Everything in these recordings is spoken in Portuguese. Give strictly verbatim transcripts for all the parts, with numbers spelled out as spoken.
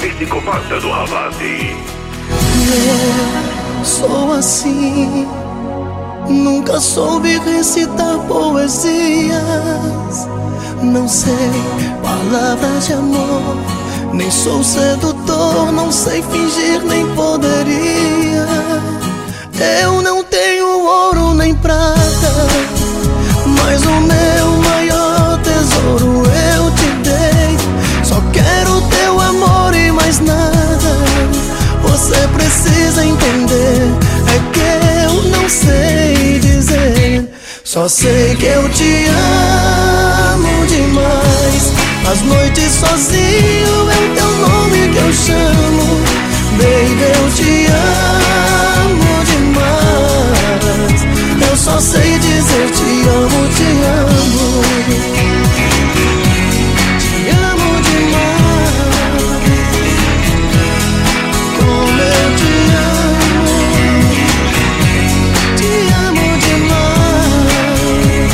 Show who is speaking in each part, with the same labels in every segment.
Speaker 1: psicopata do Ravazzi.
Speaker 2: Eu sou assim, nunca soube recitar poesias. Não sei palavras de amor, nem sou sedutor, não sei fingir, nem poderia. Eu não tenho ouro nem prata, mas o meu maior tesouro eu te dei. Só quero teu amor e mais nada. Você precisa entender, é que eu não sei dizer. Só sei que eu te amo demais. As noites sozinho é o teu nome que eu chamo. Baby, eu te amo demais. Eu só sei dizer te amo, te amo. Te amo demais. Como eu te amo. Te amo demais.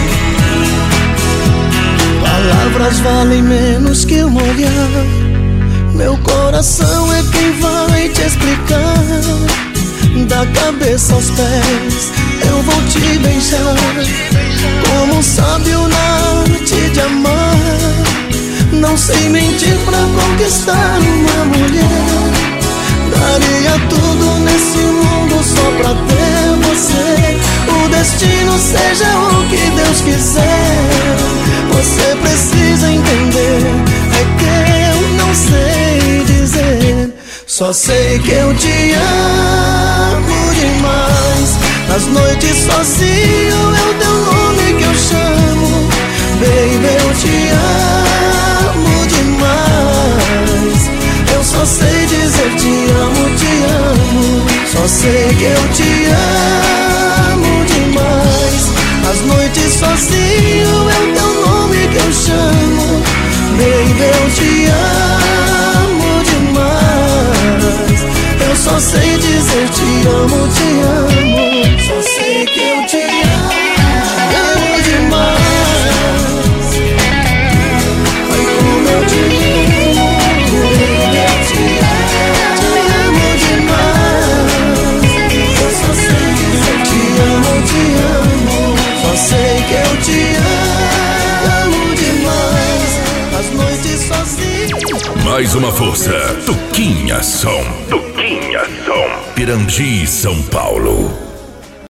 Speaker 2: Palavras valem menos que um olhar. Meu coração é quem vai te explicar. Da cabeça aos pés eu vou te beijar, como um sábio na arte de amar. Não sei mentir pra conquistar uma mulher. Daria tudo nesse mundo só pra ter você. O destino seja o que Deus quiser. Você precisa entender, é que eu não sei dizer. Só sei que eu te amo demais. Nas noites sozinho é o teu nome que eu chamo. Baby, eu te amo demais. Eu só sei dizer te amo, te amo. Só sei que eu te amo demais. Nas noites sozinho é o teu nome que eu chamo. Baby, eu te amo demais. Eu só sei dizer te amo, te amo. Só sei que eu te amo, amo demais. Ai, como eu te amo, eu te amo, te amo demais. Eu só sei dizer te amo, te amo. Só sei que eu te amo demais. As noites sozinho.
Speaker 1: Mais uma força, Tuquinha Som. Tuquinha Som. Pirangi, São Paulo.